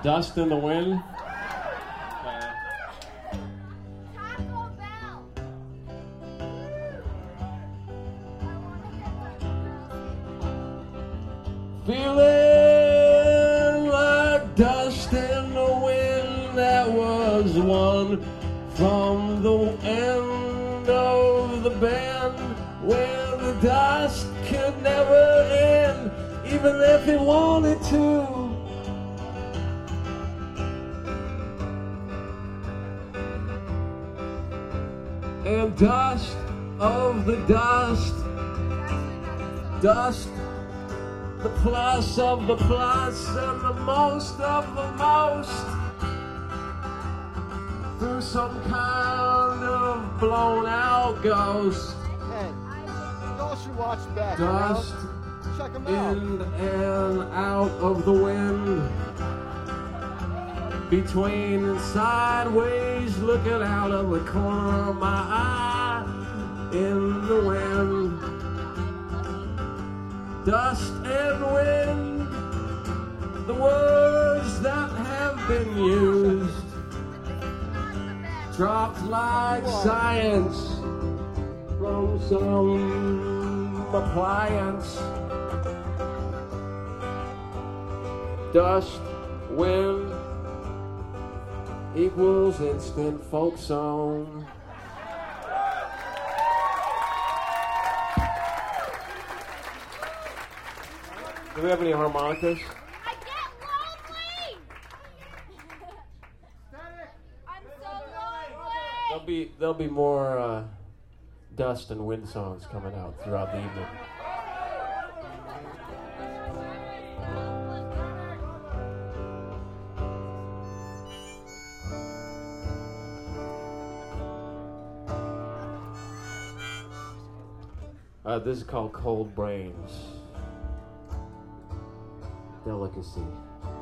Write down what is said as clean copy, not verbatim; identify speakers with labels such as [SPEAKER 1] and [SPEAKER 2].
[SPEAKER 1] Dust in the Wind.
[SPEAKER 2] Taco Bell.
[SPEAKER 1] Feeling like dust in the wind, that was one from the end of the band, where the dust could never end, even if it wanted to. And dust of the dust, dust, the plus of the plus, and the most of the most, through some kind of blown out ghost.
[SPEAKER 3] Hey, y'all should watch back.
[SPEAKER 1] Dust
[SPEAKER 3] Check them out.
[SPEAKER 1] in and out of the wind, between and sideways, looking out of the corner of my eye, in the wind. Dust and wind, the words that have been used, dropped like science from some appliance. Dust, wind equals instant folk song. Do we have any harmonicas?
[SPEAKER 2] I get lonely. I'm so lonely.
[SPEAKER 1] There'll be more dust and wind songs coming out throughout the evening. This is called Cold Brains. Delicacy.